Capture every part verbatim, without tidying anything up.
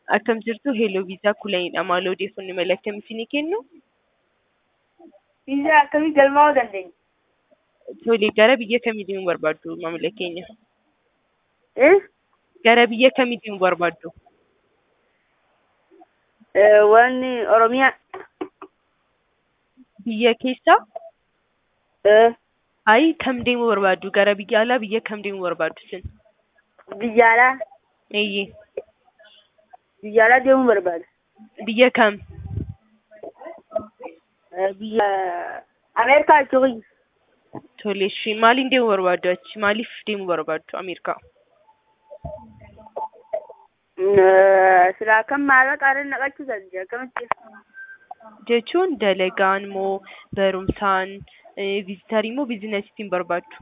Akkam jirtu Hello Visa Kulayidha. Maal odeeffannoo mala akkamii isinii kennu? Viizaa akkamii galmaa'uu dandeenya? Tole, gara biyya kamii deemuu barbaaddu maamila keenya? Eh? Gara biyya kamii deemuu barbaaddu? Eh, wanni Oromiyaa. Biyya keessa? Eh, Ay, kam deemuu barbaaddu? Gara biyya alaa biyya kam deemuu barbaaddu isin? biyya alaa. Eeyyee. Biyya alaa deemuu barbaada. Biyya kam? Eh, biyya Ameerikaa jechuun. Tole, ishee maaliin deemuu barbaaddu achi? Maaliif deemuu barbaaddu Ameerikaa? Eh, silaa kan maallaqaan naqachuu dandeenya akkamitti? Jechuun dalagaan moo barumsaan viizitarii moo biizinasiitiin barbaaddu?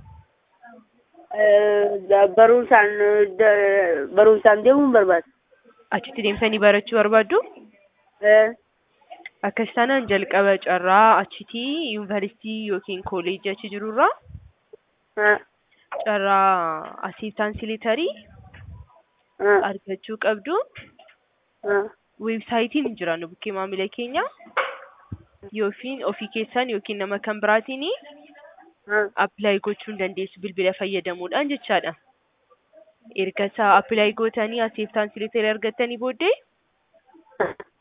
Eh, barumsaan da- barumsaan deemuu barbaada. Achitti deemtanii barachuu barbaaddu? Eh, Akkas taanaan jalqaba carraa achitii yuunivarsiitii yookiin kooleejii achi jirurraa ah, carraa asiistaansi leetarii ah, argachuu qabdu. ah, Weebsaayitiin hin jiraannu bukkee maamila keenya yookiin ofii keessan yookiin nama kan biraatiin ah. appilaayi gochuu hin dandeessu bilbila fayyadamuudhaan jechaadha. Erga isaa appilaayi gootanii asiistaansi leetarii argattanii booddee